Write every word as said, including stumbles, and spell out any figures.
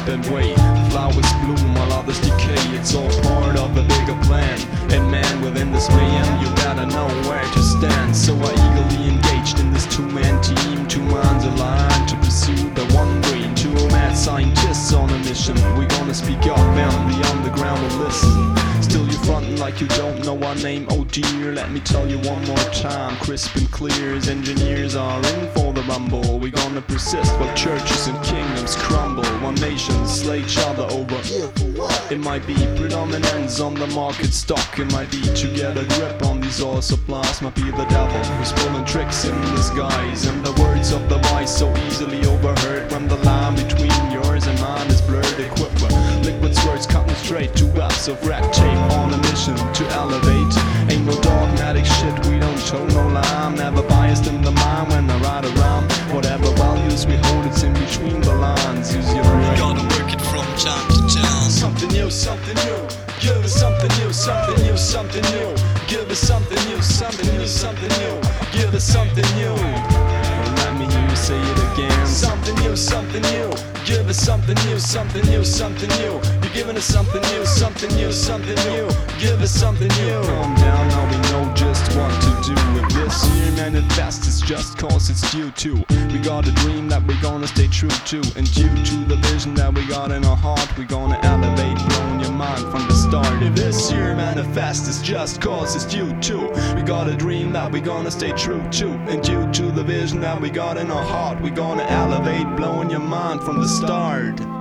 that way. Flowers bloom while others decay. It's all part of a bigger plan. And man, within this mayhem, you gotta know where to stand. So I eagerly engaged in this two-man team. Two minds aligned to pursue the one dream. Two mad scientists on a mission. We gonna speak up and the underground will listen. Still you frontin' like you don't know our name, oh dear. Let me tell you one more time, crisp and clear as engineers are in for the rumble. We gonna persist while churches and kingdoms crumble. One nation slay each other over. It might be predominance on the market stock. It might be to get a grip on these oil supplies. Might be the devil who's pulling tricks in disguise. And the words of the wise so easily overheard. When the line between yours and mine is blurred, equipped with liquid swords cutting straight to webs of red tape. On a mission to elevate. Ain't no dogmatic shit, we don't show no line. Never biased in the mind when I ride around. Whatever values we hold, it's in between the lines. Use your brain. Gotta work it from town to town. Something new, something new. Give us something new, something new, something new. Give us something new, something new, something new. Give us something new. Let me hear you say it again. Something new, something new. Give us something new, something new, something new. You're giving us something new, something new, something new. Give us something new. Calm down, now we know just what to do. If this year manifests, it's just cause it's due to. We got a dream that we're gonna stay true to. And due to the vision that we got in our heart, we're gonna elevate, blowing your mind from the start. If this year manifests, it's just cause it's due to. We got a dream that we're gonna stay true to. And due to the vision that we got in our heart, we're gonna elevate, blowing your mind from the start.